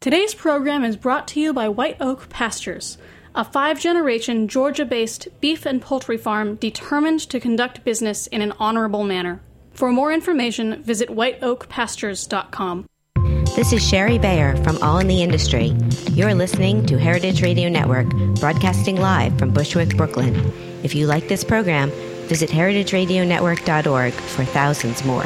Today's program is brought to you by White Oak Pastures, a 5-generation Georgia-based beef and poultry farm determined to conduct business in an honorable manner. For more information, visit whiteoakpastures.com. This is Sherry Bayer from All in the Industry. You're listening to Heritage Radio Network, broadcasting live from Bushwick, Brooklyn. If you like this program, visit heritageradionetwork.org for thousands more.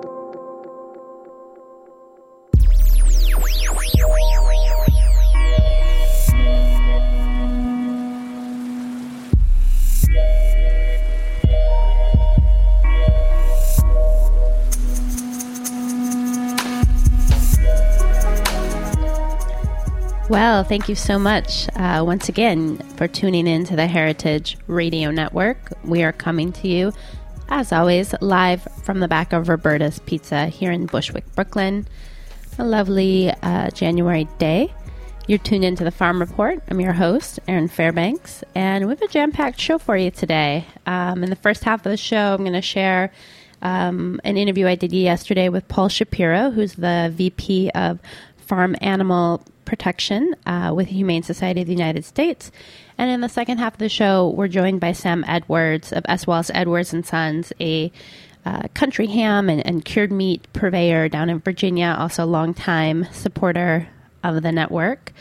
Well, thank you so much once again for tuning in to the Heritage Radio Network. We are coming to you, as always, live from the back of Roberta's Pizza here in Bushwick, Brooklyn. A lovely January day. You're tuned into the Farm Report. I'm your host, Erin Fairbanks, and we have a jam-packed show for you today. In the first half of the show, I'm going to share an interview I did yesterday with Paul Shapiro, who's the VP of Farm Animal Protection with the Humane Society of the United States. And in the second half of the show, we're joined by Sam Edwards of S. Wallace Edwards & Sons, a country ham and cured meat purveyor down in Virginia, also a longtime supporter of the network.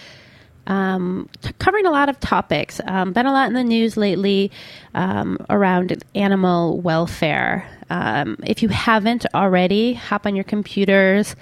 Covering a lot of topics. Been a lot in the news lately around animal welfare. If you haven't already, hop on your computers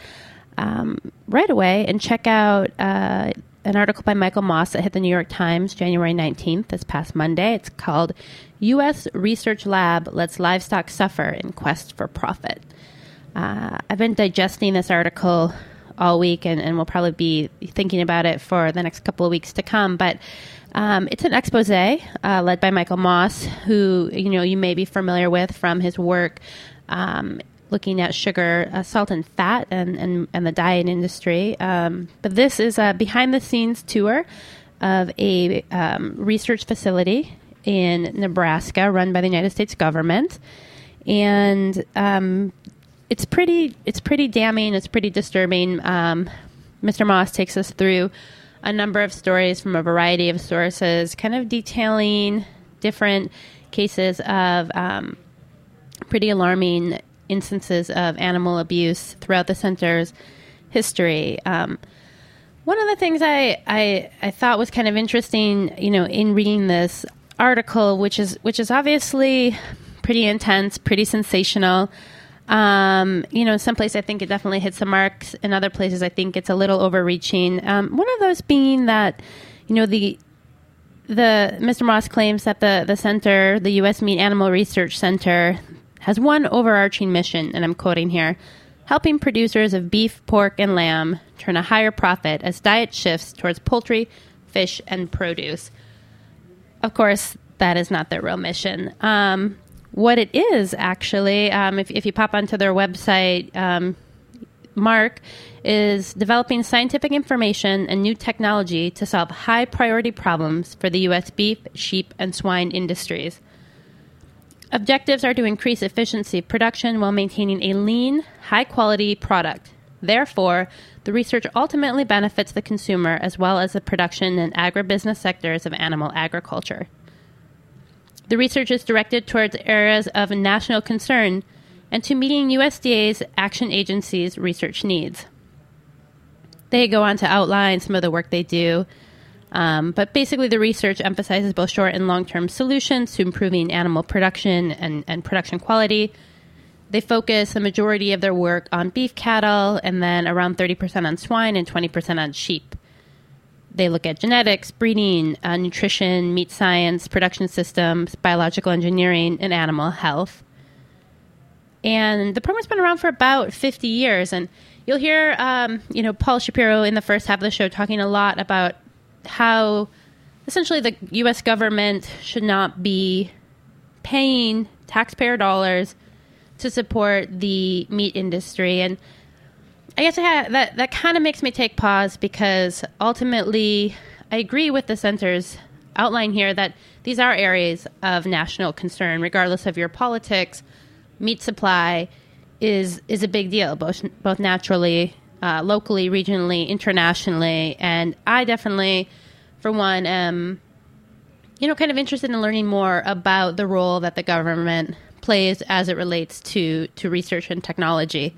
right away and check out an article by Michael Moss that hit the New York Times January 19th, this past Monday. It's called U.S. Research Lab Lets Livestock Suffer in Quest for Profit. I've been digesting this article all week and will probably be thinking about it for the next couple of weeks to come. But it's an expose led by Michael Moss, who you may be familiar with from his work looking at sugar, salt, and fat, and the diet industry. But this is a behind-the-scenes tour of a research facility in Nebraska run by the United States government. And it's pretty damning. It's pretty disturbing. Mr. Moss takes us through a number of stories from a variety of sources, kind of detailing different cases of pretty alarming instances of animal abuse throughout the center's history. One of the things I thought was kind of interesting, in reading this article, which is obviously pretty intense, pretty sensational. In some places I think it definitely hits the marks. In other places I think it's a little overreaching. One of those being that, the Mr. Moss claims that the center, the U.S. Meat Animal Research Center, has one overarching mission, and I'm quoting here, helping producers of beef, pork, and lamb turn a higher profit as diet shifts towards poultry, fish, and produce. Of course, that is not their real mission. What it is, actually, if you pop onto their website, Mark is developing scientific information and new technology to solve high-priority problems for the U.S. beef, sheep, and swine industries. Objectives are to increase efficiency of production while maintaining a lean, high-quality product. Therefore, the research ultimately benefits the consumer as well as the production and agribusiness sectors of animal agriculture. The research is directed towards areas of national concern and to meeting USDA's action agency's research needs. They go on to outline some of the work they do, but basically the research emphasizes both short and long-term solutions to improving animal production and production quality. They focus the majority of their work on beef cattle and then around 30% on swine and 20% on sheep. They look at genetics, breeding, nutrition, meat science, production systems, biological engineering, and animal health. And the program's been around for about 50 years. And you'll hear, Paul Shapiro in the first half of the show talking a lot about how essentially the U.S. government should not be paying taxpayer dollars to support the meat industry. And I guess that kind of makes me take pause, because ultimately I agree with the center's outline here that these are areas of national concern, regardless of your politics. Meat supply is a big deal, both naturally locally, regionally, internationally. And I definitely, for one, am, kind of interested in learning more about the role that the government plays as it relates to research and technology.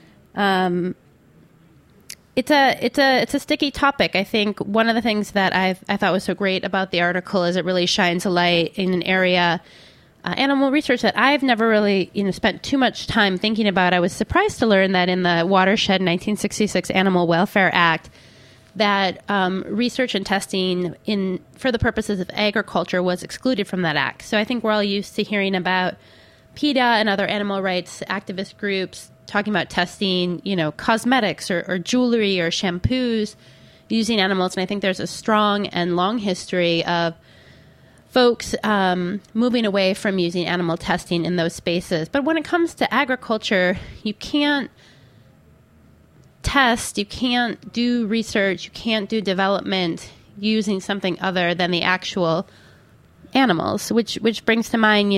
It's a sticky topic. I think one of the things that I thought was so great about the article is it really shines a light in an area, animal research, that I've never really spent too much time thinking about. I was surprised to learn that in the Watershed 1966 Animal Welfare Act, that research and testing for the purposes of agriculture was excluded from that act. So I think we're all used to hearing about PETA and other animal rights activist groups talking about testing, cosmetics or jewelry or shampoos using animals. And I think there's a strong and long history of folks moving away from using animal testing in those spaces. But when it comes to agriculture, you can't test, you can't do research, you can't do development using something other than the actual animals, which brings to mind,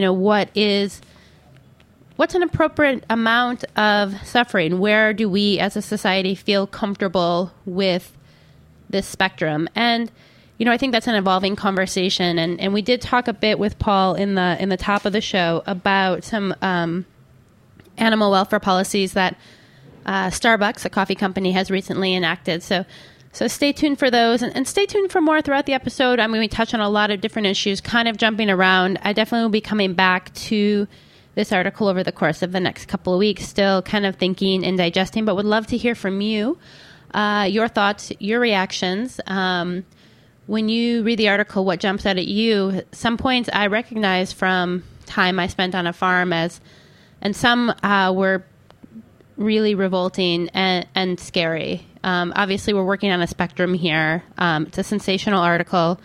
what's an appropriate amount of suffering? Where do we as a society feel comfortable with this spectrum? And, I think that's an evolving conversation. And we did talk a bit with Paul in the top of the show about some animal welfare policies that Starbucks, a coffee company, has recently enacted. So stay tuned for those and stay tuned for more throughout the episode. I'm going to touch on a lot of different issues, kind of jumping around. I definitely will be coming back to this article over the course of the next couple of weeks, still kind of thinking and digesting, but would love to hear from you, your thoughts, your reactions. When you read the article, what jumps out at you? Some points I recognize from time I spent on a farm and some were really revolting and scary. Obviously, we're working on a spectrum here. It's a sensational article.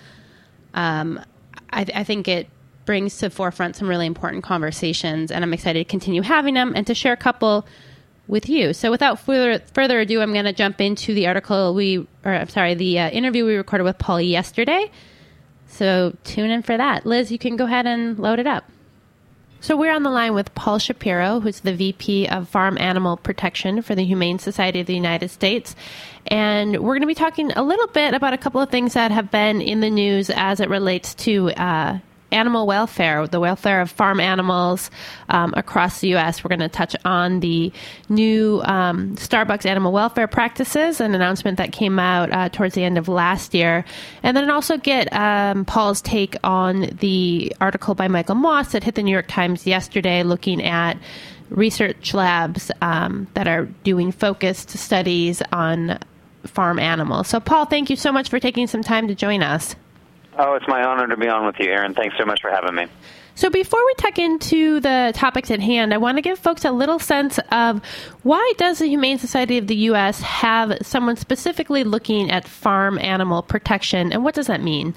I think it brings to the forefront some really important conversations, and I'm excited to continue having them and to share a couple with you. So without further ado, I'm going to jump into the interview we recorded with Paul yesterday. So tune in for that. Liz, you can go ahead and load it up. So we're on the line with Paul Shapiro, who's the VP of Farm Animal Protection for the Humane Society of the United States. And we're going to be talking a little bit about a couple of things that have been in the news as it relates to animal welfare, the welfare of farm animals across the U.S. We're going to touch on the new Starbucks animal welfare practices, an announcement that came out towards the end of last year. And then also get Paul's take on the article by Michael Moss that hit the New York Times yesterday, looking at research labs that are doing focused studies on farm animals. So, Paul, thank you so much for taking some time to join us. Oh, it's my honor to be on with you, Erin. Thanks so much for having me. So before we tuck into the topics at hand, I want to give folks a little sense of why does the Humane Society of the U.S. have someone specifically looking at farm animal protection, and what does that mean?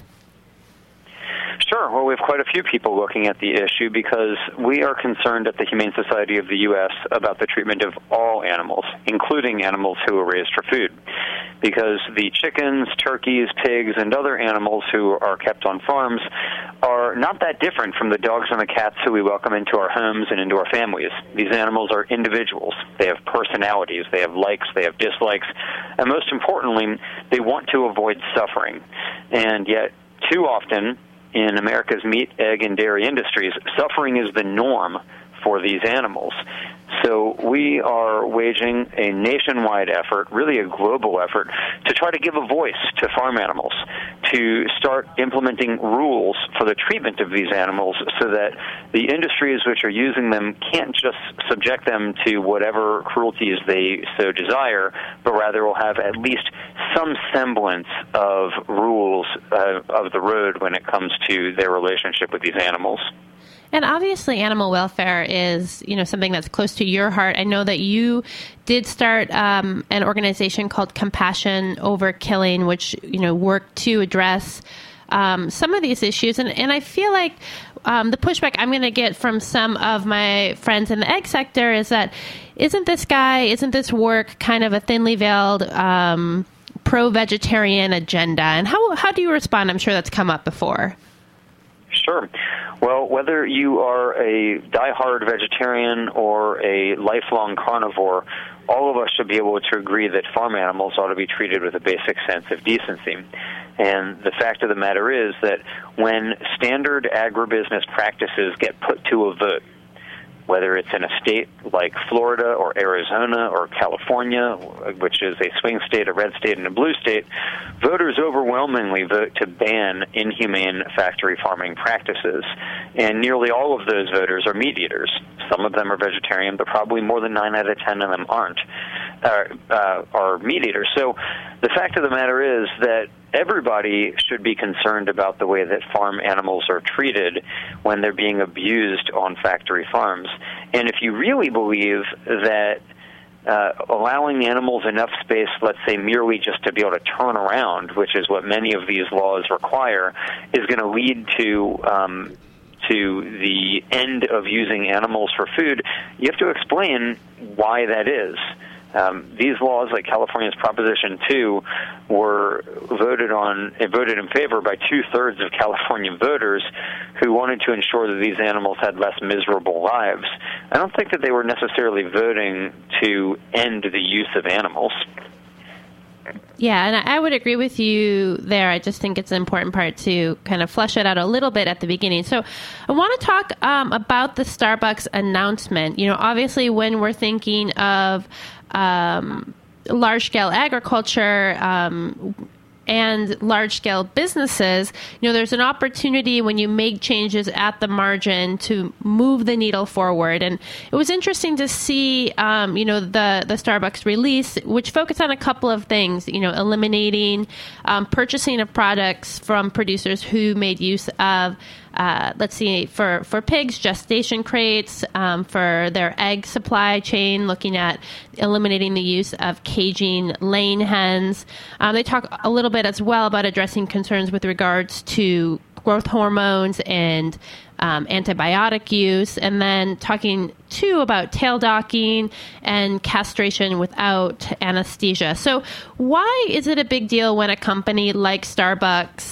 Sure. Well, we have quite a few people looking at the issue because we are concerned at the Humane Society of the U.S. about the treatment of all animals, including animals who are raised for food. Because the chickens, turkeys, pigs, and other animals who are kept on farms are not that different from the dogs and the cats who we welcome into our homes and into our families. These animals are individuals. They have personalities. They have likes. They have dislikes. And most importantly, they want to avoid suffering. And yet, too often, in America's meat, egg, and dairy industries, suffering is the norm for these animals. So we are waging a nationwide effort, really a global effort, to try to give a voice to farm animals, to start implementing rules for the treatment of these animals so that the industries which are using them can't just subject them to whatever cruelties they so desire, but rather will have at least some semblance of rules of the road when it comes to their relationship with these animals. And obviously animal welfare is, something that's close to your heart. I know that you did start an organization called Compassion Over Killing, which, worked to address some of these issues. And I feel like the pushback I'm going to get from some of my friends in the egg sector is that isn't this work kind of a thinly veiled pro-vegetarian agenda? And how do you respond? I'm sure that's come up before. Sure. Well, whether you are a diehard vegetarian or a lifelong carnivore, all of us should be able to agree that farm animals ought to be treated with a basic sense of decency. And the fact of the matter is that when standard agribusiness practices get put to a vote, whether it's in a state like Florida or Arizona or California, which is a swing state, a red state, and a blue state, voters overwhelmingly vote to ban inhumane factory farming practices. And nearly all of those voters are meat eaters. Some of them are vegetarian, but probably more than 9 out of 10 of them are meat eaters. So the fact of the matter is that everybody should be concerned about the way that farm animals are treated when they're being abused on factory farms. And if you really believe that allowing animals enough space, let's say merely just to be able to turn around, which is what many of these laws require, is going to lead to the end of using animals for food, you have to explain why that is. These laws, like California's Proposition 2, were voted in favor by 2/3 of California voters who wanted to ensure that these animals had less miserable lives. I don't think that they were necessarily voting to end the use of animals. Yeah, and I would agree with you there. I just think it's an important part to kind of flesh it out a little bit at the beginning. So I want to talk about the Starbucks announcement. You know, obviously when we're thinking of large-scale agriculture and large-scale businesses, you know, there's an opportunity when you make changes at the margin to move the needle forward. And it was interesting to see, you know, the Starbucks release, which focused on a couple of things, you know, eliminating purchasing of products from producers who made use of let's see, for pigs, gestation crates, for their egg supply chain, looking at eliminating the use of caging laying hens. They talk a little bit as well about addressing concerns with regards to growth hormones and antibiotic use, and then talking too about tail docking and castration without anesthesia. So why is it a big deal when a company like Starbucks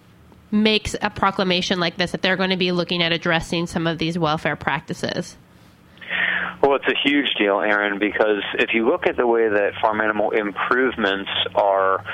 makes a proclamation like this, that they're going to be looking at addressing some of these welfare practices? Well, it's a huge deal, Erin, because if you look at the way that farm animal improvements are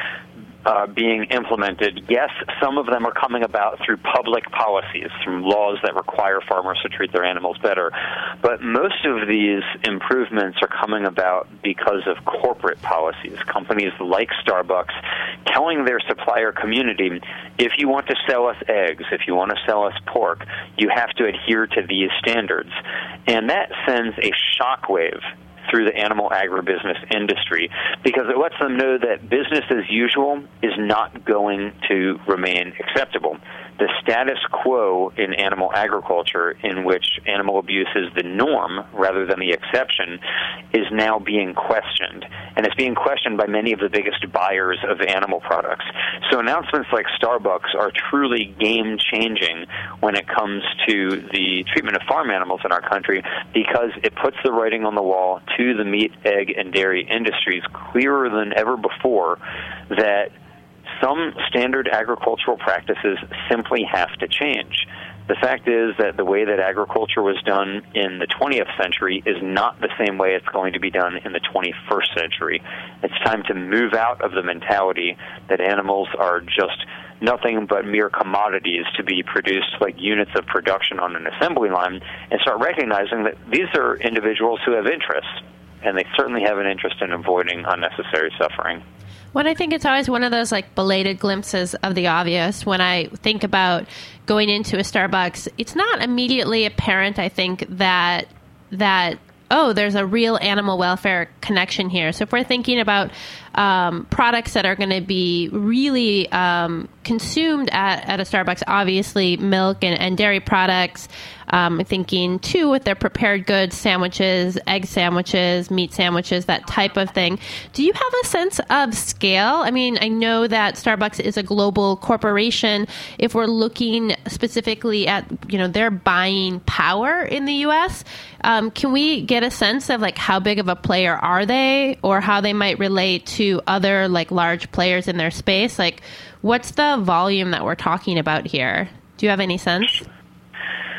being implemented, yes, some of them are coming about through public policies, through laws that require farmers to treat their animals better. But most of these improvements are coming about because of corporate policies, companies like Starbucks telling their supplier community, if you want to sell us eggs, if you want to sell us pork, you have to adhere to these standards. And that sends a shockwave through the animal agribusiness industry, because it lets them know that business as usual is not going to remain acceptable. The status quo in animal agriculture, in which animal abuse is the norm rather than the exception, is now being questioned. And it's being questioned by many of the biggest buyers of animal products. So announcements like Starbucks are truly game-changing when it comes to the treatment of farm animals in our country, because it puts the writing on the wall to the meat, egg, and dairy industries clearer than ever before that some standard agricultural practices simply have to change. The fact is that the way that agriculture was done in the 20th century is not the same way it's going to be done in the 21st century. It's time to move out of the mentality that animals are just nothing but mere commodities to be produced like units of production on an assembly line, and start recognizing that these are individuals who have interests, and they certainly have an interest in avoiding unnecessary suffering. Well, I think it's always one of those like belated glimpses of the obvious. When I think about going into a Starbucks, it's not immediately apparent, I think, that oh, there's a real animal welfare connection here. So if we're thinking about products that are going to be really consumed at a Starbucks, obviously milk and dairy products, thinking too with their prepared goods, sandwiches, egg sandwiches, meat sandwiches, that type of thing. Do you have a sense of scale? I mean, I know that Starbucks is a global corporation. If we're looking specifically at, you know, their buying power in the U.S., can we get a sense of like how big of a player are they, or how they might relate to other like large players in their space? Like, what's the volume that we're talking about here? Do you have any sense?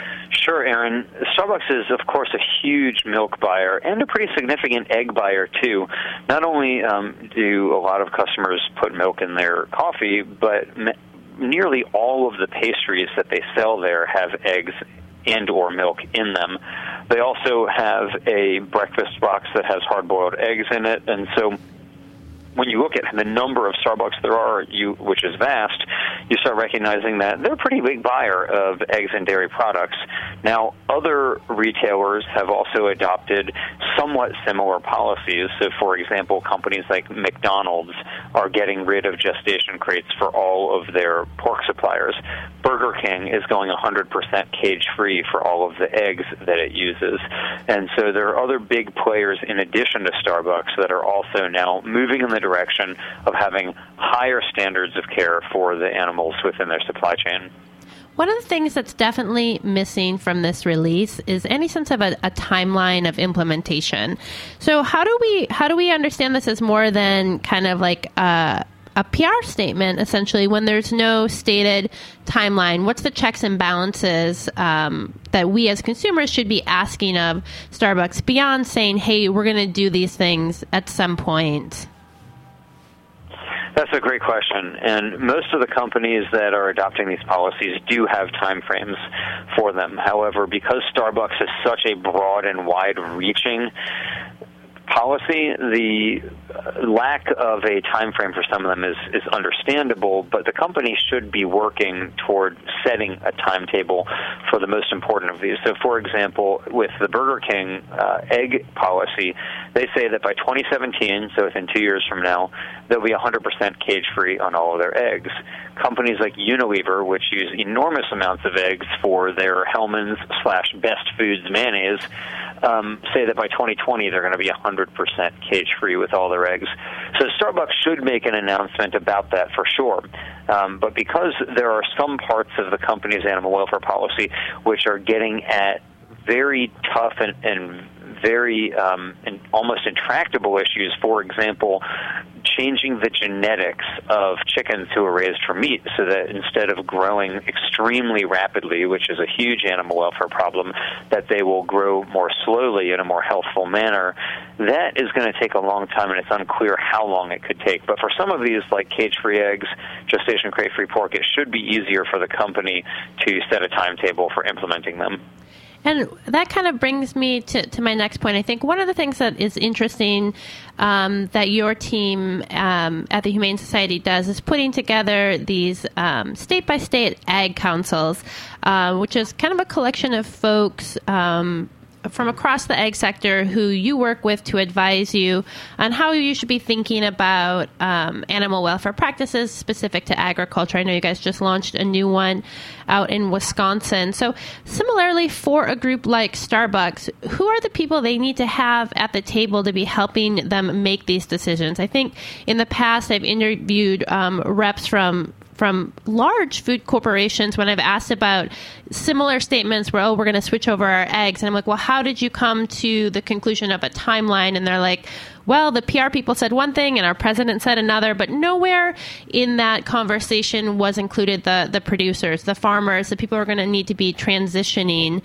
Sure, Aaron. Starbucks is, of course, a huge milk buyer and a pretty significant egg buyer, too. Not only do a lot of customers put milk in their coffee, but nearly all of the pastries that they sell there have eggs and or milk in them. They also have a breakfast box that has hard-boiled eggs in it, and so when you look at the number of Starbucks there are, which is vast, you start recognizing that they're a pretty big buyer of eggs and dairy products. Now, other retailers have also adopted somewhat similar policies. So, for example, companies like McDonald's are getting rid of gestation crates for all of their pork suppliers. Burger King is going 100% cage-free for all of the eggs that it uses. And so there are other big players in addition to Starbucks that are also now moving in the direction of having higher standards of care for the animals within their supply chain. One of the things that's definitely missing from this release is any sense of a timeline of implementation. So how do we understand this as more than kind of like a PR statement, essentially, when there's no stated timeline? What's the checks and balances that we as consumers should be asking of Starbucks beyond saying, hey, we're going to do these things at some point? That's a great question, and most of the companies that are adopting these policies do have time frames for them. However, because Starbucks is such a broad and wide-reaching policy, the lack of a time frame for some of them is understandable, but the company should be working toward setting a timetable for the most important of these. So, for example, with the Burger King egg policy, they say that by 2017, so within 2 years from now, they'll be 100% cage-free on all of their eggs. Companies like Unilever, which use enormous amounts of eggs for their Hellmann's/Best Foods mayonnaise, say that by 2020 they're going to be 100% cage-free with all their eggs. So Starbucks should make an announcement about that for sure. But because there are some parts of the company's animal welfare policy which are getting at very tough and very and almost intractable issues, for example, changing the genetics of chickens who are raised for meat so that instead of growing extremely rapidly, which is a huge animal welfare problem, that they will grow more slowly in a more healthful manner, that is going to take a long time, and it's unclear how long it could take. But for some of these, like cage-free eggs, gestation crate-free pork, it should be easier for the company to set a timetable for implementing them. And that kind of brings me to my next point. I think one of the things that is interesting that your team at the Humane Society does is putting together these state-by-state ag councils, which is kind of a collection of folks from across the ag sector who you work with to advise you on how you should be thinking about animal welfare practices specific to agriculture. I know you guys just launched a new one out in Wisconsin. So similarly, for a group like Starbucks, who are the people they need to have at the table to be helping them make these decisions? I think in the past I've interviewed reps from large food corporations when I've asked about similar statements where, we're going to switch over our eggs. And I'm like, well, how did you come to the conclusion of a timeline? And they're like, well, the PR people said one thing and our president said another, but nowhere in that conversation was included the producers, the farmers, the people who are going to need to be transitioning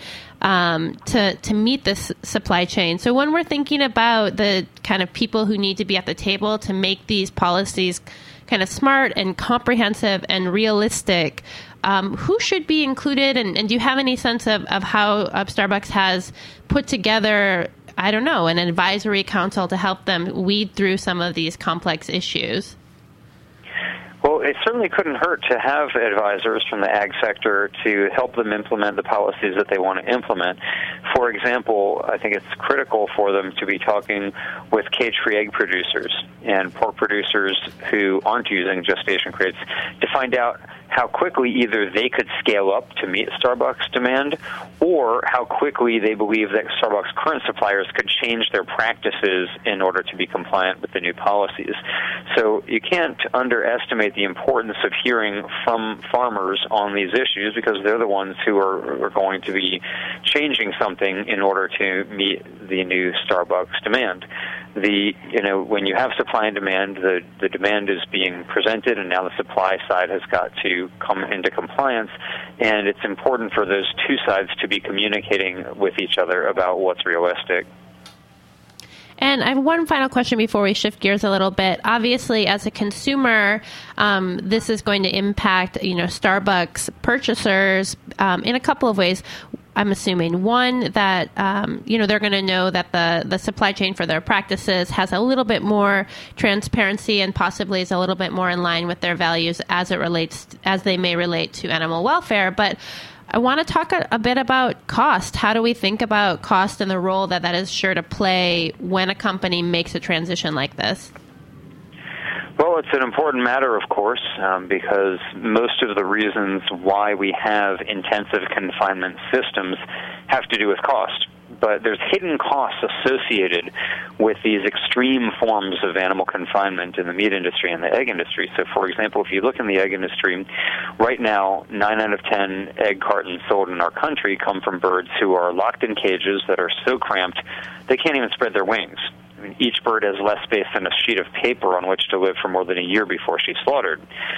to meet this supply chain. So when we're thinking about the kind of people who need to be at the table to make these policies kind of smart and comprehensive and realistic, who should be included? And do you have any sense of how Starbucks has put together, I don't know, an advisory council to help them weed through some of these complex issues? Well, it certainly couldn't hurt to have advisors from the ag sector to help them implement the policies that they want to implement. For example, I think it's critical for them to be talking with cage-free egg producers and pork producers who aren't using gestation crates to find out how quickly either they could scale up to meet Starbucks demand or how quickly they believe that Starbucks' current suppliers could change their practices in order to be compliant with the new policies. So you can't underestimate the importance of hearing from farmers on these issues because they're the ones who are going to be changing something shipping in order to meet the new Starbucks demand. When you have supply and demand, the demand is being presented, and now the supply side has got to come into compliance, and it's important for those two sides to be communicating with each other about what's realistic. And I have one final question before we shift gears a little bit. Obviously, as a consumer, this is going to impact, Starbucks purchasers in a couple of ways. I'm assuming one that they're going to know that the supply chain for their practices has a little bit more transparency and possibly is a little bit more in line with their values as they may relate to animal welfare. But I want to talk a bit about cost. How do we think about cost and the role that is sure to play when a company makes a transition like this? Well, it's an important matter, of course, because most of the reasons why we have intensive confinement systems have to do with cost. But there's hidden costs associated with these extreme forms of animal confinement in the meat industry and the egg industry. So, for example, if you look in the egg industry, right now, 9 out of 10 egg cartons sold in our country come from birds who are locked in cages that are so cramped they can't even spread their wings. Each bird has less space than a sheet of paper on which to live for more than a year before she's slaughtered.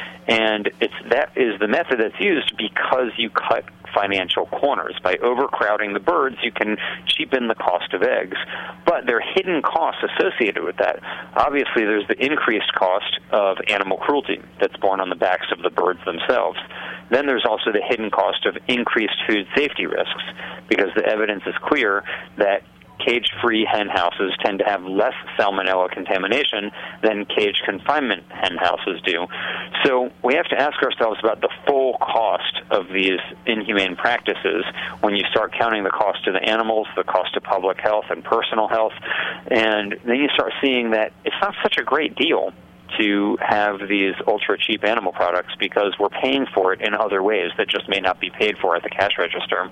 And that is the method that's used because you cut financial corners. By overcrowding the birds, you can cheapen the cost of eggs. But there are hidden costs associated with that. Obviously, there's the increased cost of animal cruelty that's borne on the backs of the birds themselves. Then there's also the hidden cost of increased food safety risks, because the evidence is clear that cage-free hen houses tend to have less salmonella contamination than cage confinement hen houses do. So we have to ask ourselves about the full cost of these inhumane practices when you start counting the cost to the animals, the cost to public health and personal health, and then you start seeing that it's not such a great deal to have these ultra-cheap animal products because we're paying for it in other ways that just may not be paid for at the cash register.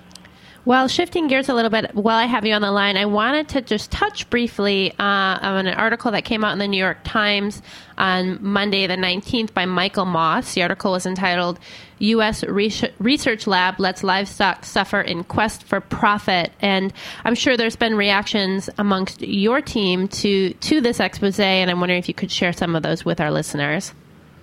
Well, shifting gears a little bit, while I have you on the line, I wanted to just touch briefly on an article that came out in the New York Times on Monday the 19th by Michael Moss. The article was entitled, U.S. Research Lab Lets Livestock Suffer in Quest for Profit. And I'm sure there's been reactions amongst your team to this expose, and I'm wondering if you could share some of those with our listeners.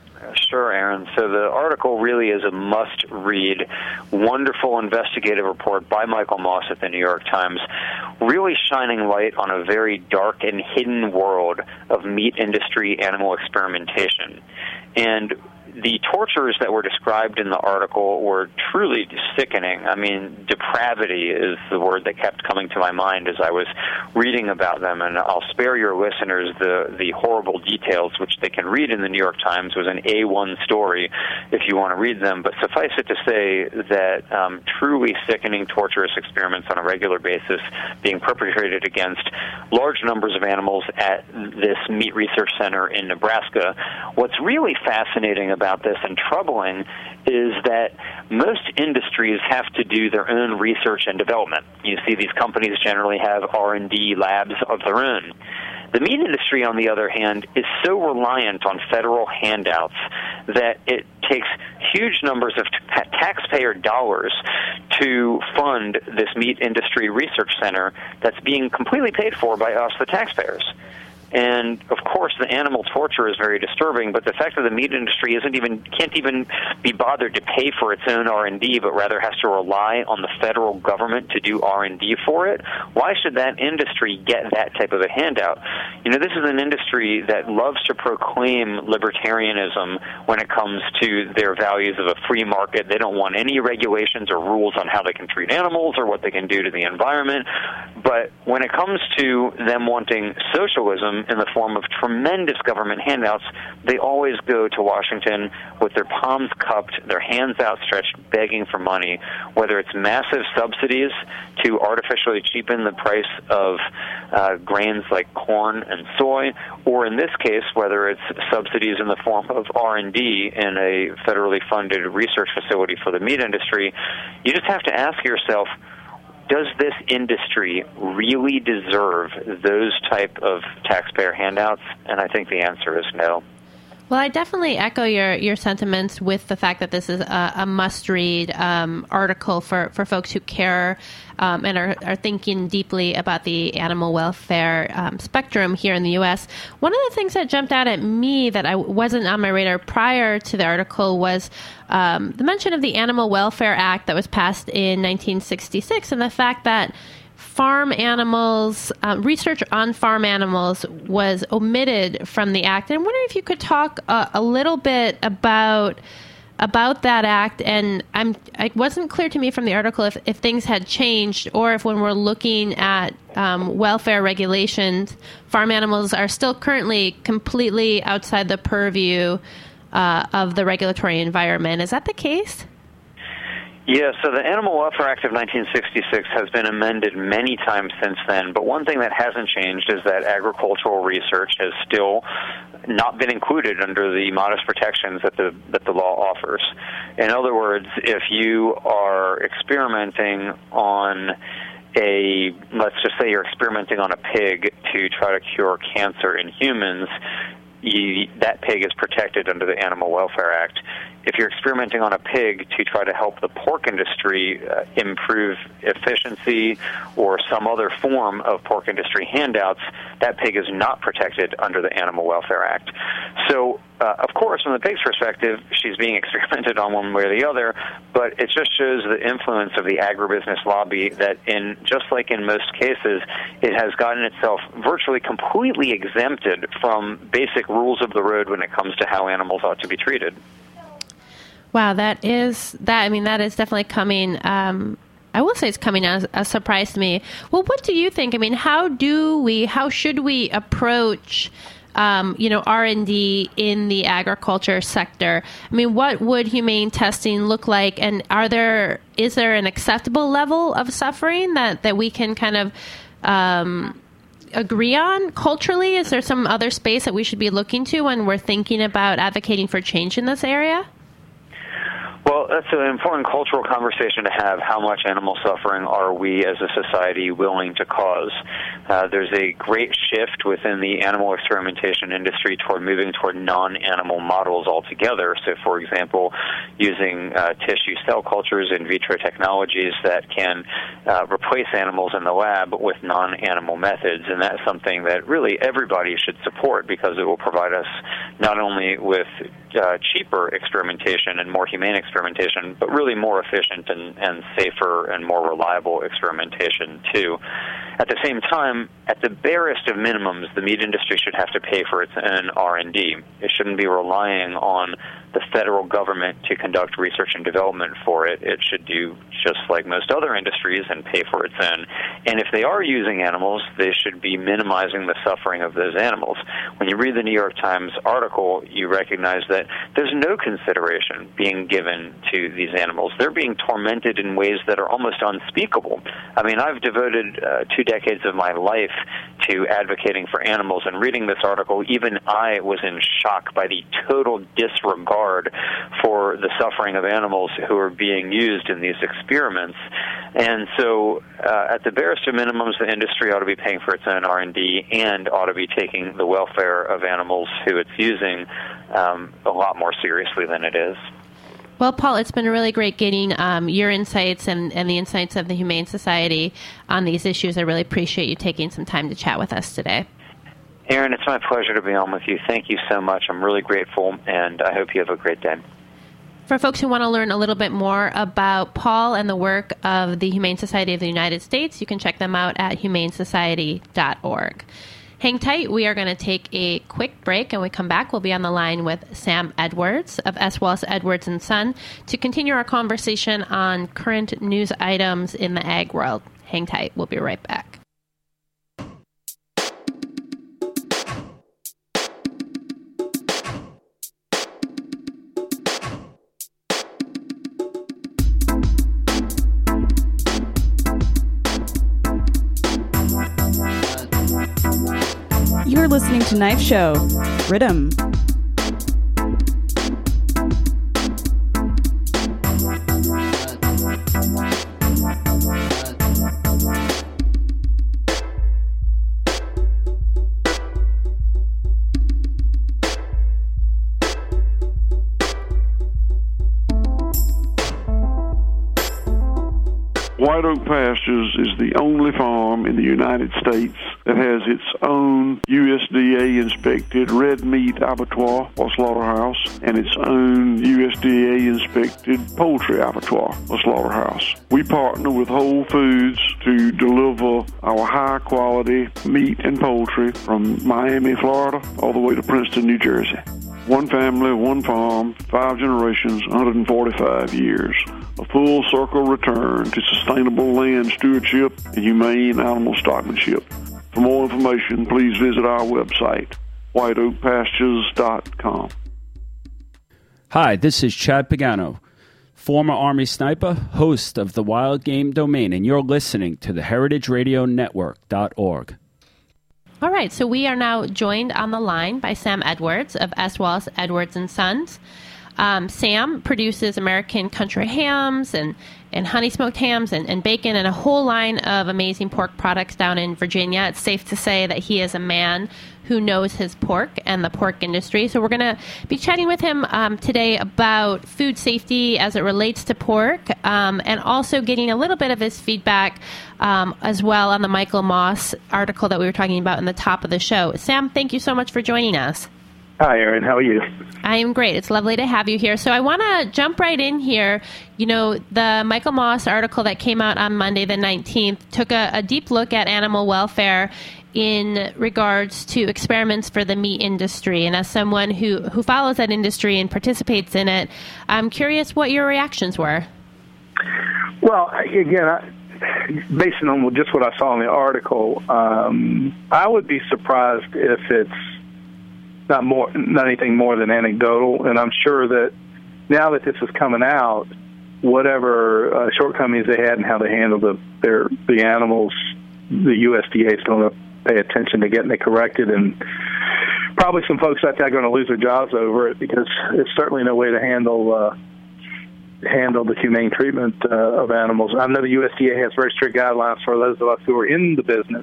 Sure, Aaron. So the article really is a must-read, wonderful investigative report by Michael Moss at the New York Times, really shining light on a very dark and hidden world of meat industry animal experimentation. And the tortures that were described in the article were truly sickening. I mean, depravity is the word that kept coming to my mind as I was reading about them, and I'll spare your listeners the horrible details, which they can read in the New York Times. It was an A1 story if you want to read them, but suffice it to say that truly sickening, torturous experiments on a regular basis being perpetrated against large numbers of animals at this meat research center in Nebraska. What's really fascinating about this and troubling is that most industries have to do their own research and development. You see, these companies generally have R&D labs of their own. The meat industry, on the other hand, is so reliant on federal handouts that it takes huge numbers of taxpayer dollars to fund this meat industry research center that's being completely paid for by us, the taxpayers. And, of course, the animal torture is very disturbing, but the fact that the meat industry can't even be bothered to pay for its own R&D, but rather has to rely on the federal government to do R&D for it, why should that industry get that type of a handout? You know, this is an industry that loves to proclaim libertarianism when it comes to their values of a free market. They don't want any regulations or rules on how they can treat animals or what they can do to the environment. But when it comes to them wanting socialism in the form of tremendous government handouts, they always go to Washington with their palms cupped, their hands outstretched, begging for money, whether it's massive subsidies to artificially cheapen the price of grains like corn and soy, or in this case, whether it's subsidies in the form of R&D in a federally funded research facility for the meat industry. You just have to ask yourself, does this industry really deserve those type of taxpayer handouts? And I think the answer is no. Well, I definitely echo your sentiments with the fact that this is a must-read article for folks who care and are thinking deeply about the animal welfare spectrum here in the U.S. One of the things that jumped out at me that I wasn't on my radar prior to the article was the mention of the Animal Welfare Act that was passed in 1966 and the fact that farm animals, research on farm animals was omitted from the act. And I'm wondering if you could talk a little bit about that act. And it wasn't clear to me from the article if things had changed or if when we're looking at welfare regulations, farm animals are still currently completely outside the purview of the regulatory environment. Is that the case? Yeah, so the Animal Welfare Act of 1966 has been amended many times since then, but one thing that hasn't changed is that agricultural research has still not been included under the modest protections that the law offers. In other words, if you are experimenting on let's just say you're experimenting on a pig to try to cure cancer in humans, that pig is protected under the Animal Welfare Act. If you're experimenting on a pig to try to help the pork industry improve efficiency or some other form of pork industry handouts, that pig is not protected under the Animal Welfare Act. So, of course, from the pig's perspective, she's being experimented on one way or the other, but it just shows the influence of the agribusiness lobby that just like in most cases, it has gotten itself virtually completely exempted from basic rules of the road when it comes to how animals ought to be treated. Wow, that is definitely coming. I will say it's coming as a surprise to me. Well, what do you think? I mean, how should we approach, R&D in the agriculture sector? I mean, what would humane testing look like? And is there an acceptable level of suffering that we can kind of agree on culturally? Is there some other space that we should be looking to when we're thinking about advocating for change in this area? Well, that's an important cultural conversation to have. How much animal suffering are we as a society willing to cause? There's a great shift within the animal experimentation industry toward moving toward non-animal models altogether. So, for example, using tissue cell cultures, in vitro technologies that can replace animals in the lab with non-animal methods. And that's something that really everybody should support because it will provide us not only with cheaper experimentation and more humane experimentation, but really more efficient and safer and more reliable experimentation, too. At the same time, at the barest of minimums, the meat industry should have to pay for its own R&D. It shouldn't be relying on the federal government to conduct research and development for it. It should do just like most other industries and pay for its own. And if they are using animals, they should be minimizing the suffering of those animals. When you read the New York Times article, you recognize that there's no consideration being given to these animals. They're being tormented in ways that are almost unspeakable. I mean, I've devoted 2 decades of my life to advocating for animals, and reading this article, even I was in shock by the total disregard for the suffering of animals who are being used in these experiments. And so, at the barest of minimums, the industry ought to be paying for its own R&D and ought to be taking the welfare of animals who it's using a lot more seriously than it is. Well, Paul, it's been really great getting your insights and the insights of the Humane Society on these issues. I really appreciate you taking some time to chat with us today. Erin, it's my pleasure to be on with you. Thank you so much. I'm really grateful, and I hope you have a great day. For folks who want to learn a little bit more about Paul and the work of the Humane Society of the United States, you can check them out at humanesociety.org. Hang tight. We are going to take a quick break, and when we come back, we'll be on the line with Sam Edwards of S. Wallace Edwards & Son to continue our conversation on current news items in the ag world. Hang tight. We'll be right back. You're listening to Knife Show. Rhythm. White Oak Pastures is the only farm in the United States that has its own USDA-inspected red meat abattoir or slaughterhouse and its own USDA-inspected poultry abattoir or slaughterhouse. We partner with Whole Foods to deliver our high-quality meat and poultry from Miami, Florida, all the way to Princeton, New Jersey. One family, one farm, 5 generations, 145 years. A full circle return to sustainable land stewardship and humane animal stockmanship. For more information, please visit our website, whiteoakpastures.com. Hi, this is Chad Pagano, former Army sniper, host of the Wild Game Domain, and you're listening to the heritageradionetwork.org. All right, so we are now joined on the line by Sam Edwards of S. Wallace Edwards & Sons. Sam produces American country hams and honey smoked hams and bacon and a whole line of amazing pork products down in Virginia. It's safe to say that he is a man who knows his pork and the pork industry. So we're going to be chatting with him today about food safety as it relates to pork, and also getting a little bit of his feedback as well on the Michael Moss article that we were talking about in the top of the show. Sam, thank you so much for joining us. Hi, Erin. How are you? I am great. It's lovely to have you here. So I want to jump right in here. You know, the Michael Moss article that came out on Monday the 19th took a deep look at animal welfare in regards to experiments for the meat industry. And as someone who follows that industry and participates in it, I'm curious what your reactions were. Well, again, based on just what I saw in the article, I would be surprised if it's not anything more than anecdotal, and I'm sure that now that this is coming out, whatever shortcomings they had in how they handled the animals, the USDA is going to pay attention to getting it corrected, and probably some folks out there are going to lose their jobs over it because it's certainly no way to handle the humane treatment of animals. I know the USDA has very strict guidelines for those of us who are in the business.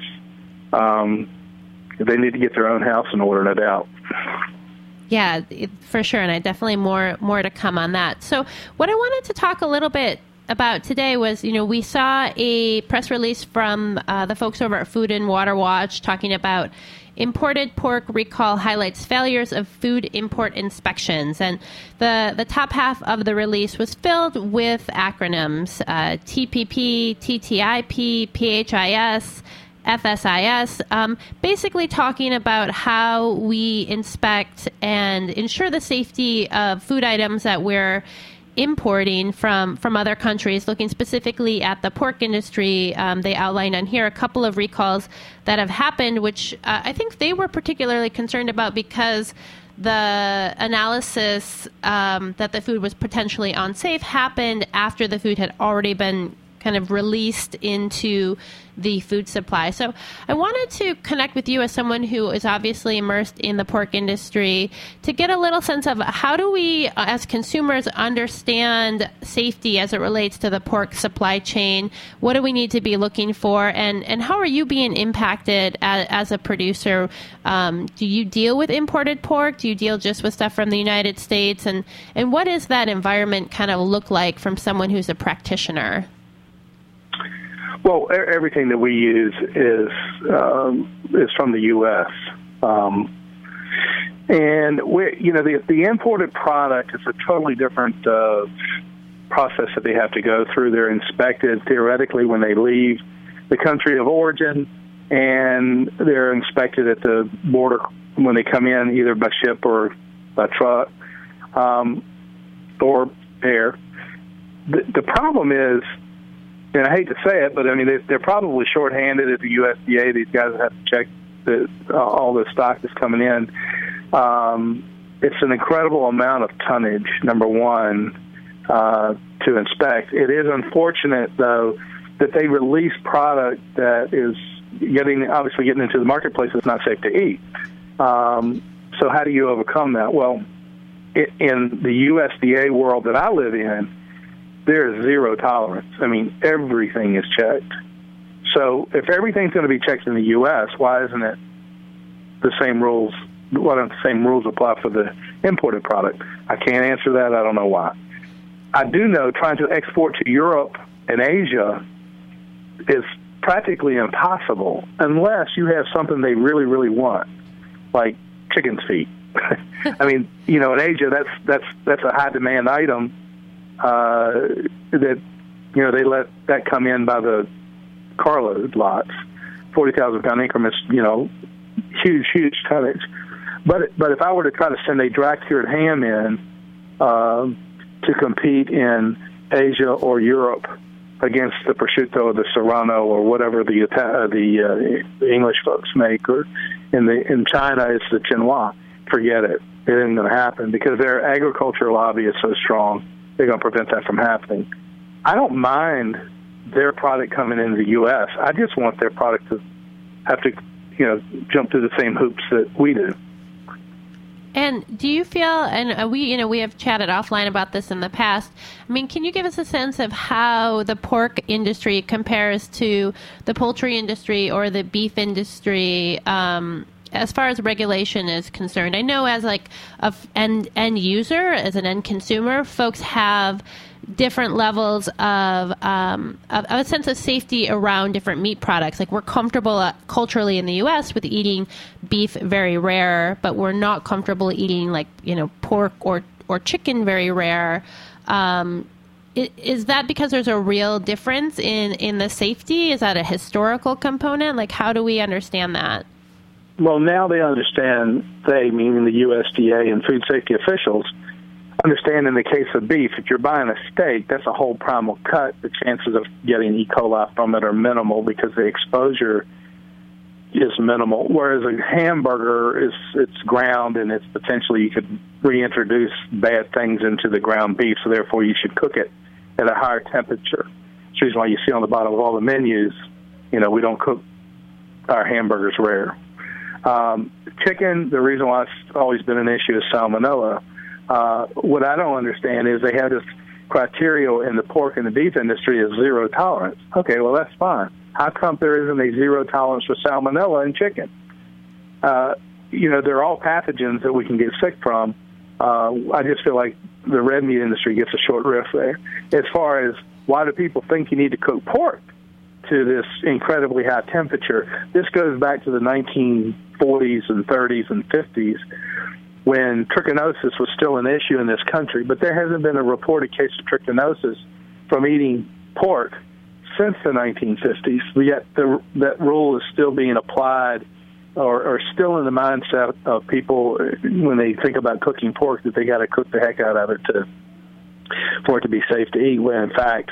They need to get their own house in order, no doubt. Yeah, for sure, and I definitely more to come on that. So what I wanted to talk a little bit about today was, we saw a press release from the folks over at Food and Water Watch talking about imported pork recall highlights failures of food import inspections. And the top half of the release was filled with acronyms, TPP, TTIP, PHIS, FSIS, basically talking about how we inspect and ensure the safety of food items that we're importing from other countries. Looking specifically at the pork industry, they outlined on here a couple of recalls that have happened, which I think they were particularly concerned about because the analysis that the food was potentially unsafe happened after the food had already been kind of released into the food supply. So I wanted to connect with you as someone who is obviously immersed in the pork industry to get a little sense of how do we, as consumers, understand safety as it relates to the pork supply chain? What do we need to be looking for? And how are you being impacted as a producer? Do you deal with imported pork? Do you deal just with stuff from the United States? And what does that environment kind of look like from someone who's a practitioner? Well, everything that we use is from the U.S. And the imported product is a totally different process that they have to go through. They're inspected theoretically when they leave the country of origin, and they're inspected at the border when they come in, either by ship or by truck or air. The problem is, and I hate to say it, but I mean, they're probably shorthanded at the USDA. These guys have to check all the stock that's coming in. It's an incredible amount of tonnage, number one, to inspect. It is unfortunate, though, that they release product that is getting into the marketplace that's not safe to eat. So how do you overcome that? Well, in the USDA world that I live in, there is zero tolerance. I mean, everything is checked. So if everything's going to be checked in the U.S., why isn't it the same rules? Why don't the same rules apply for the imported product? I can't answer that. I don't know why. I do know trying to export to Europe and Asia, is practically impossible unless you have something they really, really want, like chicken's feet. I mean, in Asia, that's a high demand item that they let that come in by the carload lots, 40,000 pound increments. Huge tonnage. But if I were to try to send a dry cured ham in to compete in Asia or Europe against the prosciutto or the Serrano or whatever the English folks make, or in China it's the chinois, forget it. It isn't going to happen because their agriculture lobby is so strong. They're going to prevent that from happening. I don't mind their product coming into the U.S. I just want their product to have to, jump through the same hoops that we do. And do you feel, and we have chatted offline about this in the past, I mean, can you give us a sense of how the pork industry compares to the poultry industry or the beef industry as far as regulation is concerned? I know as like an end user, as an end consumer, folks have different levels of a sense of safety around different meat products. Like we're comfortable culturally in the U.S. with eating beef very rare, but we're not comfortable eating pork or chicken very rare. Is that because there's a real difference in the safety? Is that a historical component? Like how do we understand that? Well, now they understand, they, meaning the USDA and food safety officials, understand in the case of beef, if you're buying a steak, that's a whole primal cut. The chances of getting E. coli from it are minimal because the exposure is minimal. Whereas a hamburger, it's ground, and it's potentially you could reintroduce bad things into the ground beef, so therefore you should cook it at a higher temperature. That's the reason why you see on the bottom of all the menus, we don't cook our hamburgers rare. Chicken, the reason why it's always been an issue is salmonella. What I don't understand is they have this criteria in the pork and the beef industry is zero tolerance. Okay, well, that's fine. How come there isn't a zero tolerance for salmonella in chicken? They're all pathogens that we can get sick from. I just feel like the red meat industry gets a short riff there. As far as why do people think you need to cook pork to this incredibly high temperature, this goes back to the 1940s and 30s and 50s, when trichinosis was still an issue in this country, but there hasn't been a reported case of trichinosis from eating pork since the 1950s, yet that rule is still being applied or still in the mindset of people when they think about cooking pork that they got to cook the heck out of it for it to be safe to eat, when in fact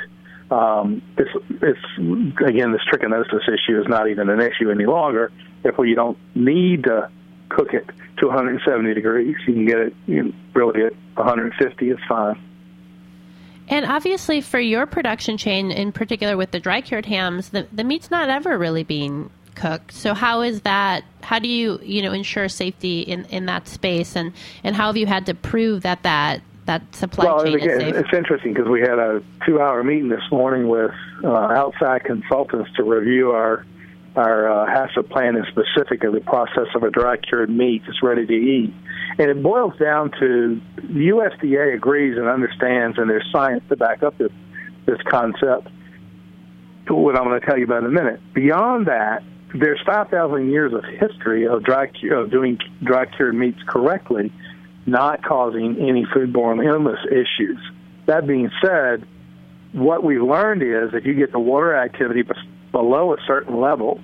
it's again, this trichinosis issue is not even an issue any longer. Therefore, you don't need to cook it to 170 degrees. You can get it really at 150. It's fine. And obviously, for your production chain, in particular with the dry cured hams, the meat's not ever really being cooked. So how is that? How do you ensure safety in that space? And how have you had to prove that supply chain is safe? It's interesting because we had a 2-hour meeting this morning with outside consultants to review our HACCP plan, and specifically the process of a dry cured meat that's ready to eat. And it boils down to the USDA agrees and understands, and there's science to back up this concept, what I'm going to tell you about in a minute. Beyond that, there's 5,000 years of history of doing dry cured meats correctly, not causing any foodborne illness issues. That being said, what we've learned is if you get the water activity below a certain level,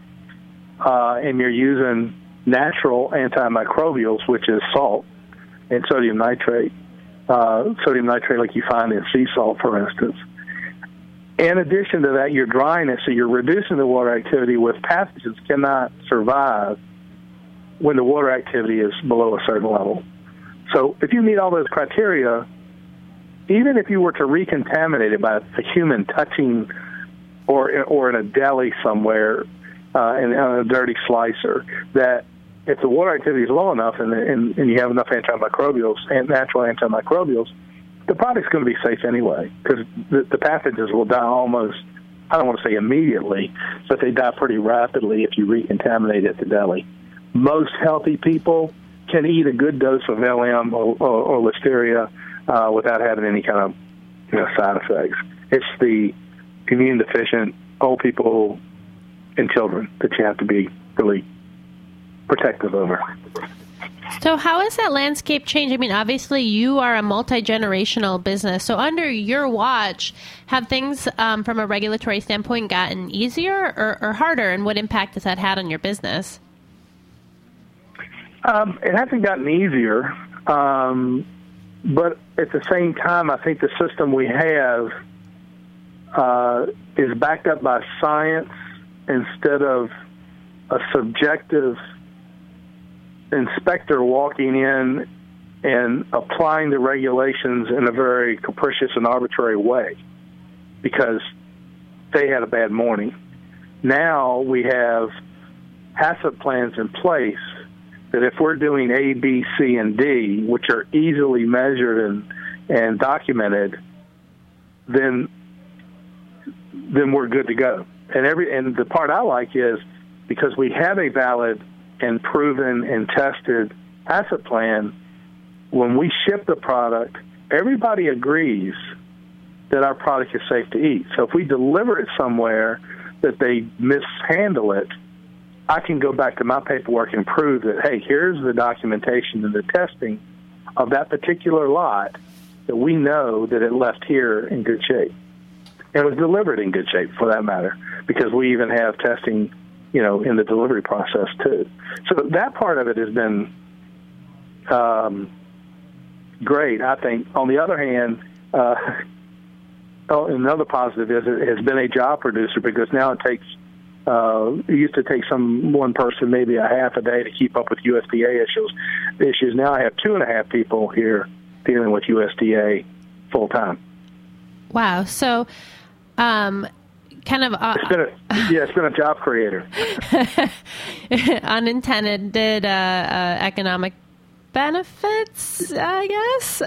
and you're using natural antimicrobials, which is salt and sodium nitrate like you find in sea salt, for instance. In addition to that, you're drying it, so you're reducing the water activity with pathogens cannot survive when the water activity is below a certain level. So if you meet all those criteria, even if you were to recontaminate it by a human touching or in a deli somewhere in a dirty slicer, that if the water activity is low enough and you have enough antimicrobials and natural antimicrobials, the product's going to be safe anyway, because the pathogens will die almost, I don't want to say immediately, but they die pretty rapidly if you recontaminate at the deli. Most healthy people can eat a good dose of LM or Listeria without having any kind of side effects. It's the immune deficient old people and children that you have to be really protective over. So how has that landscape changed? I mean, obviously you are a multi-generational business. So under your watch, have things from a regulatory standpoint gotten easier or harder? And what impact has that had on your business? It hasn't gotten easier. But at the same time, I think the system we have is backed up by science instead of a subjective inspector walking in and applying the regulations in a very capricious and arbitrary way because they had a bad morning. Now we have HACCP plans in place that if we're doing A, B, C, and D, which are easily measured and documented, then we're good to go. And the part I like is because we have a valid and proven and tested HACCP plan, when we ship the product, everybody agrees that our product is safe to eat. So if we deliver it somewhere that they mishandle it, I can go back to my paperwork and prove that, hey, here's the documentation and the testing of that particular lot that we know that it left here in good shape. And it was delivered in good shape, for that matter, because we even have testing, in the delivery process, too. So that part of it has been great, I think. On the other hand, another positive is it has been a job producer because now it takes it used to take one person maybe a half a day to keep up with USDA issues. Now I have 2.5 people here dealing with USDA full time. Wow. So, it's been a job creator. Unintended economic benefits, I guess.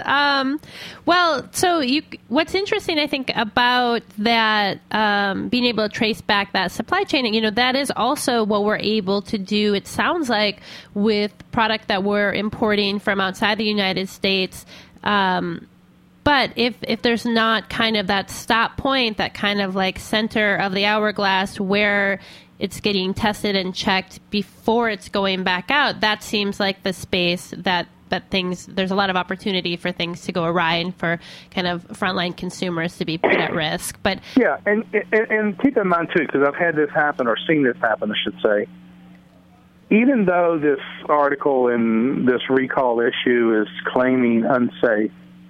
What's interesting, I think, about that, being able to trace back that supply chain, that is also what we're able to do, it sounds like, with product that we're importing from outside the United States. But if there's not kind of that stop point, that kind of like center of the hourglass where it's getting tested and checked before it's going back out, that seems like the space that there's a lot of opportunity for things to go awry and for kind of frontline consumers to be put at risk. But yeah, and keep in mind, too, because I've had this happen or seen this happen, I should say, even though this article and this recall issue is claiming unsafe,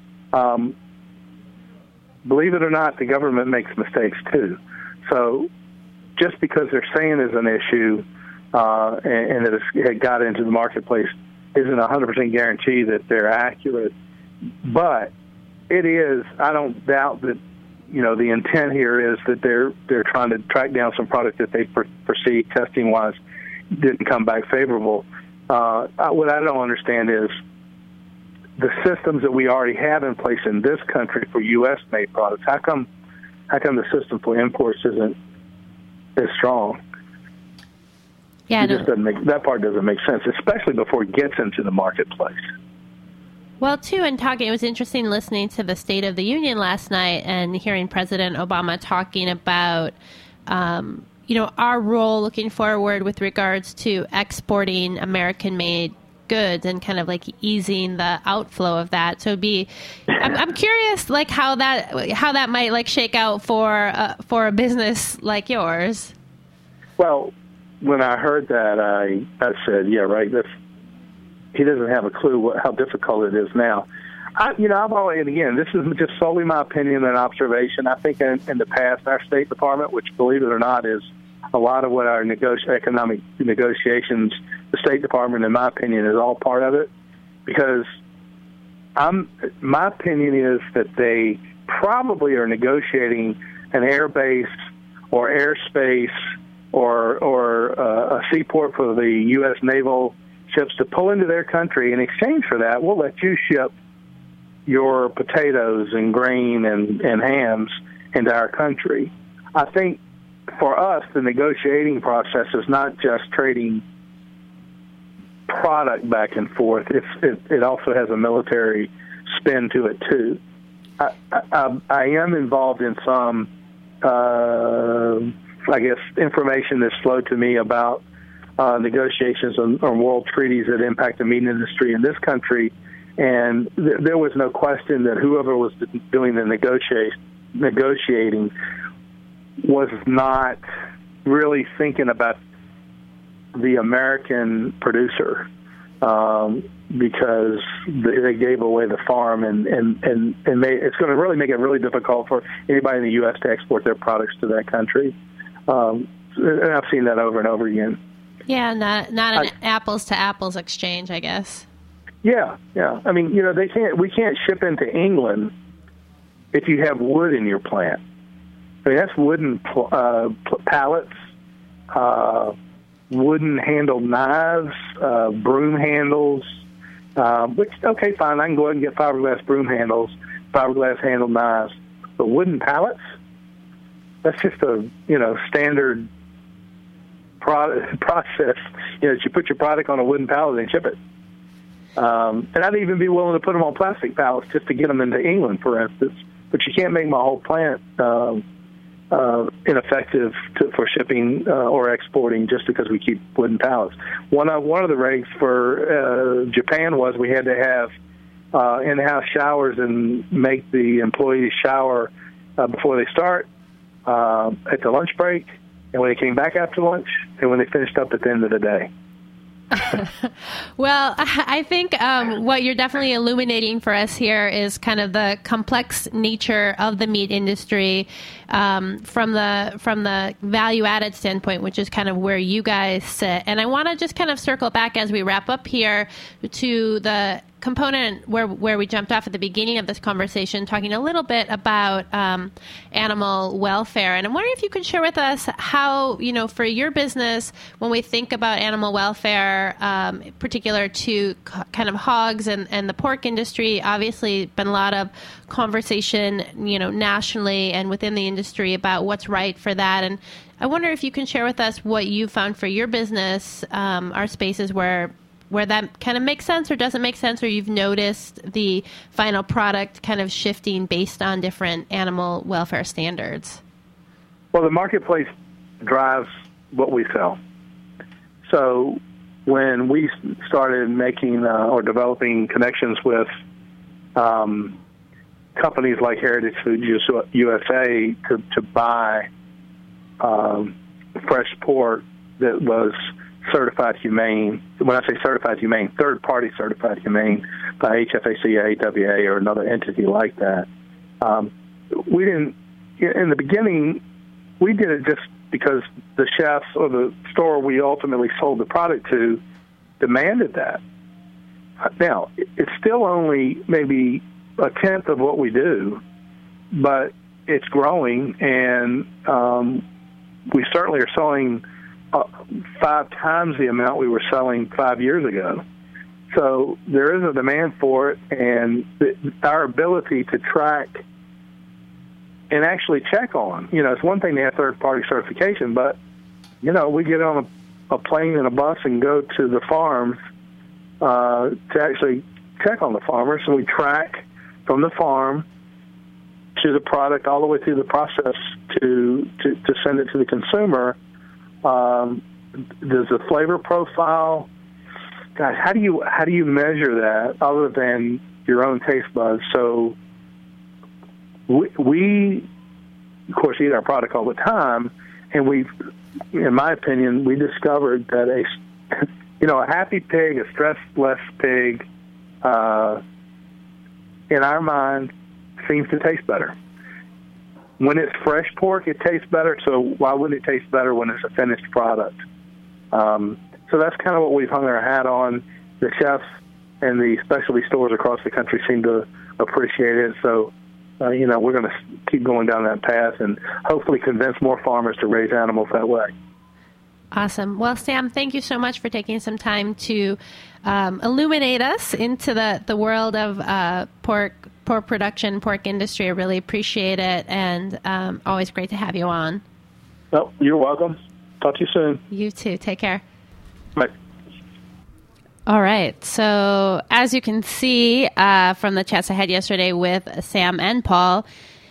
believe it or not, the government makes mistakes, too. So just because they're saying there's an issue and that it got into the marketplace isn't 100% guarantee that they're accurate. But it is, I don't doubt that, the intent here is that they're trying to track down some product that they perceive testing-wise didn't come back favorable. What I don't understand is the systems that we already have in place in this country for U.S.-made products. How come the system for imports isn't as strong? Yeah, that part doesn't make sense, especially before it gets into the marketplace. Well, too, it was interesting listening to the State of the Union last night and hearing President Obama talking about, our role looking forward with regards to exporting American-made goods and kind of like easing the outflow of that. So I'm curious, like how that might like shake out for a business like yours. Well, when I heard that, I said, yeah, right. He doesn't have a clue how difficult it is now. I've always, and again, this is just solely my opinion and observation. I think in the past, our State Department, which, believe it or not, is a lot of what our economic negotiations, the State Department, in my opinion, is all part of it. Because my opinion is that they probably are negotiating an air base or airspace or a seaport for the U.S. naval ships to pull into their country. In exchange for that, we'll let you ship your potatoes and grain and hams into our country. I think for us, the negotiating process is not just trading product back and forth. It also has a military spin to it, too. I am involved in some I guess, information that's flowed to me about negotiations on world treaties that impact the meat industry in this country. And there was no question that whoever was doing the negotiating was not really thinking about the American producer, because they gave away the farm, and it's going to really make it really difficult for anybody in the U.S. to export their products to that country. And I've seen that over and over again. Yeah, not an apples to apples exchange, I guess. Yeah. I mean, we can't ship into England if you have wood in your plant. I mean, that's wooden pallets, wooden handled knives, broom handles. Which, okay, fine, I can go ahead and get fiberglass broom handles, fiberglass handled knives, but wooden pallets. That's just a standard process. You put your product on a wooden pallet and ship it. And I'd even be willing to put them on plastic pallets just to get them into England, for instance. But you can't make my whole plant ineffective for shipping or exporting just because we keep wooden pallets. One of the regs for Japan was we had to have in-house showers and make the employees shower before they start, at the lunch break, and when they came back after lunch, and when they finished up at the end of the day. Well, I think what you're definitely illuminating for us here is kind of the complex nature of the meat industry from the value-added standpoint, which is kind of where you guys sit. And I want to just kind of circle back as we wrap up here to the component where we jumped off at the beginning of this conversation, talking a little bit about animal welfare. And I'm wondering if you could share with us how, for your business, when we think about animal welfare, particular to kind of hogs and the pork industry, obviously been a lot of conversation, nationally and within the industry about what's right for that. And I wonder if you can share with us what you found for your business, are spaces where that kind of makes sense or doesn't make sense, or you've noticed the final product kind of shifting based on different animal welfare standards? Well, the marketplace drives what we sell. So when we started making or developing connections with companies like Heritage Foods USA to buy fresh pork that was certified humane. When I say certified humane, third-party certified humane by HFAC, AWA, or another entity like that. We didn't, in the beginning, we did it just because the chefs or the store we ultimately sold the product to demanded that. Now, it's still only maybe a tenth of what we do, but it's growing, and we certainly are selling 5 times the amount we were selling 5 years ago. So there is a demand for it, and our ability to track and actually check on. It's one thing to have third-party certification, but, we get on a plane and a bus and go to the farms to actually check on the farmers, and we track from the farm to the product all the way through the process to send it to the consumer. Does the flavor profile? Guys, how do you measure that other than your own taste buds? So we of course eat our product all the time, and in my opinion, we discovered that a happy pig, a stressless pig, in our mind, seems to taste better. When it's fresh pork, it tastes better, so why wouldn't it taste better when it's a finished product? So that's kind of what we've hung our hat on. The chefs and the specialty stores across the country seem to appreciate it, so we're going to keep going down that path and hopefully convince more farmers to raise animals that way. Awesome. Well, Sam, thank you so much for taking some time to illuminate us into the world of pork production, pork industry. I really appreciate it, and always great to have you on. Well, you're welcome. Talk to you soon. You too. Take care. Bye. All right. So as you can see from the chats I had yesterday with Sam and Paul,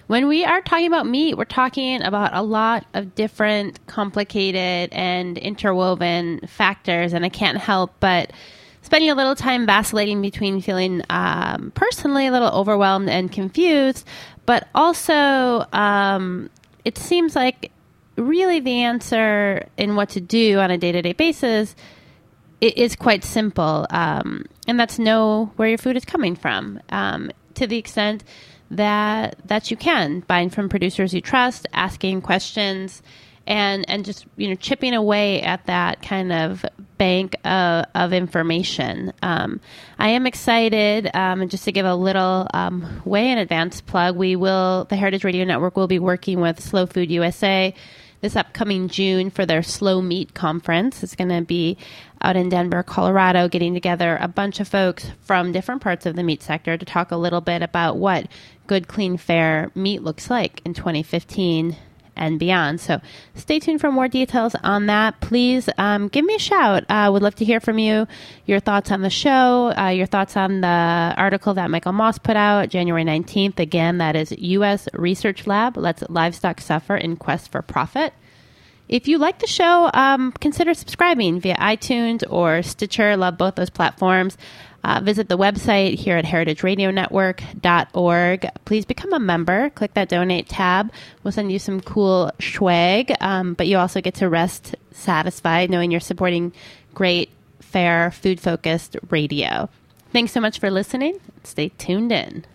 when we are talking about meat, we're talking about a lot of different complicated and interwoven factors, and I can't help but spending a little time vacillating between feeling personally a little overwhelmed and confused, but also it seems like really the answer in what to do on a day-to-day basis is quite simple, and that's know where your food is coming from to the extent that you can, buying from producers you trust, asking questions, and just chipping away at that kind of bank of information. I am excited, and just to give a little way in advance plug, the Heritage Radio Network will be working with Slow Food USA this upcoming June for their Slow Meat Conference. It's going to be out in Denver, Colorado, getting together a bunch of folks from different parts of the meat sector to talk a little bit about what good, clean, fair meat looks like in 2015 and beyond. So stay tuned for more details on that. Please give me a shout. Would love to hear from you, your thoughts on the show, your thoughts on the article that Michael Moss put out January 19th. Again, that is U.S. Research Lab Lets Livestock Suffer in Quest for Profit. If you like the show, consider subscribing via iTunes or Stitcher. Love both those platforms. Visit the website here at heritageradionetwork.org. Please become a member. Click that donate tab. We'll send you some cool swag, but you also get to rest satisfied knowing you're supporting great, fair, food-focused radio. Thanks so much for listening. Stay tuned in.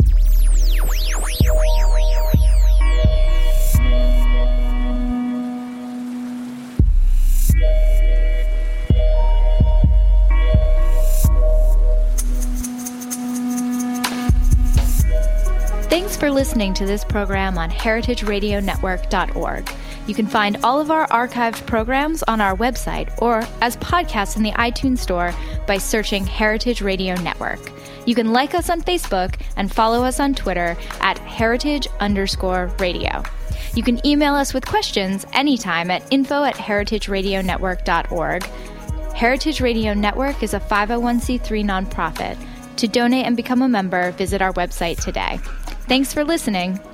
Thanks for listening to this program on heritageradionetwork.org. You can find all of our archived programs on our website or as podcasts in the iTunes Store by searching Heritage Radio Network. You can like us on Facebook and follow us on Twitter at heritage_radio. You can email us with questions anytime at info@heritageradionetwork.org. Heritage Radio Network is a 501c3 nonprofit. To donate and become a member, visit our website today. Thanks for listening.